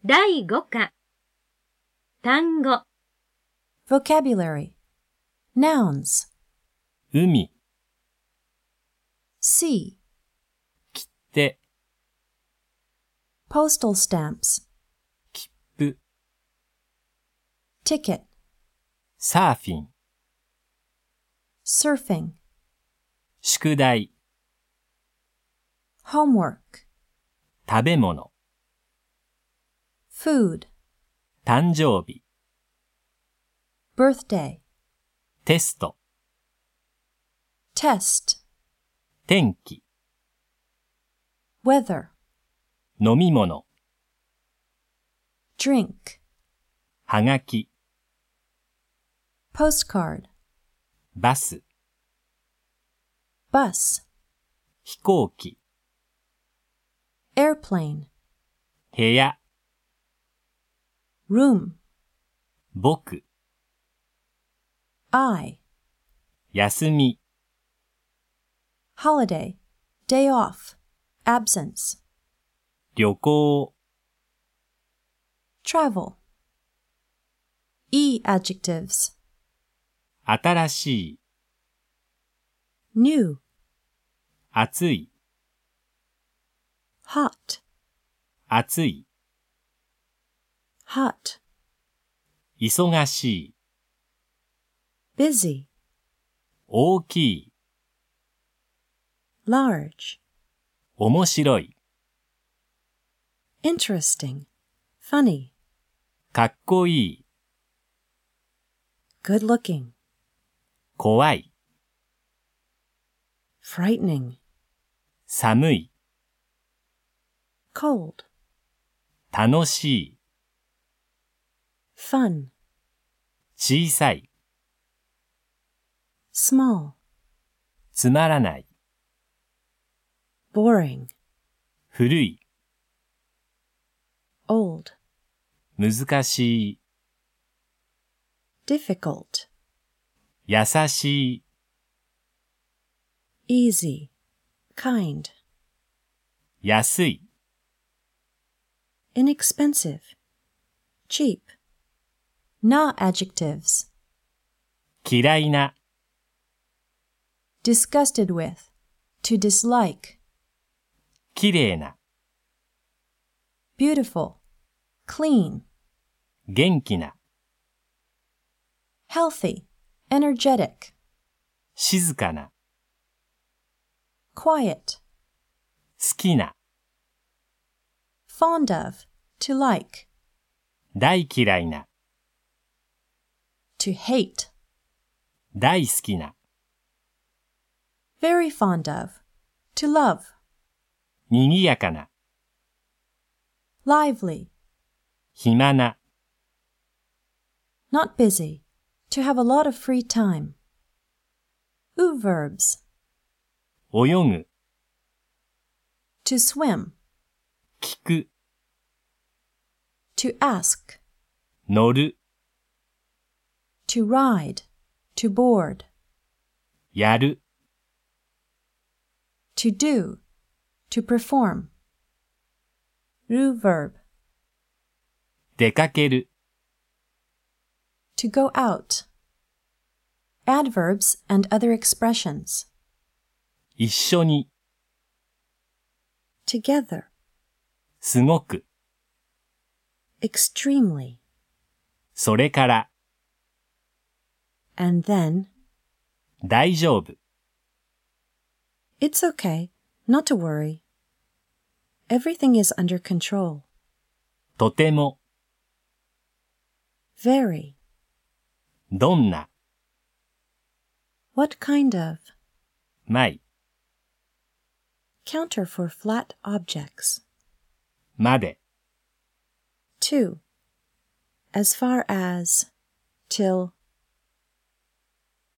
第5課単語 Vocabulary. Nouns. 海、 Sea. 切手、 Postal stamps. 切符、 Ticket. サーフィン、 Surfing. 宿題、 Homework. 食べ物、 Food. 誕生日、 Birthday. テスト、 Test. 天気、 Weather. 飲み物、 Drink. はがき、 Postcard. バス、 Bus. 飛行機、 Airplane. 部屋、 Room. 僕、 I. 休み、 Holiday. Day off. Absence. 旅行、 Travel. E adjectives. 新しい、 New. 暑い、 Hot. 暑い、 Hot. 忙しい、 Busy. 大きい、 Large. 面白い、 Interesting. Funny. かっこいい、 Good looking. 怖い、 Frightening. 寒い、 Cold. 楽しい、 Fun. 小さい、 Small. つまらない、 Boring. 古い、 Old. 難しい、 Difficult. 優しい、 Easy. Kind. 安い、 Inexpensive. Cheap. Na adjectives. 嫌いな、 Disgusted with. To dislike. 綺麗な、 Beautiful. Clean. 元気な、 Healthy. Energetic. 静かな、 Quiet. 好きな、 Fond of. To like. 大嫌いな、 To hate. 大好きな、 Very fond of. To love. 賑やかな、 Lively. 暇な、 Not busy. To have a lot of free time. U verbs. 泳ぐ、 To swim. 聞く、 To ask. 乗る、 To ride. To board. やる、 To do. To perform. Ru verb. 出かける、 To go out. Adverbs and other expressions. 一緒に、 Together. すごく、 Extremely. それから、 And then. 大丈夫、 It's okay. Not to worry. Everything is under control. とても、 Very. どんな、 What kind of. まい、 Counter for flat objects. まで、 To. As far as. Till.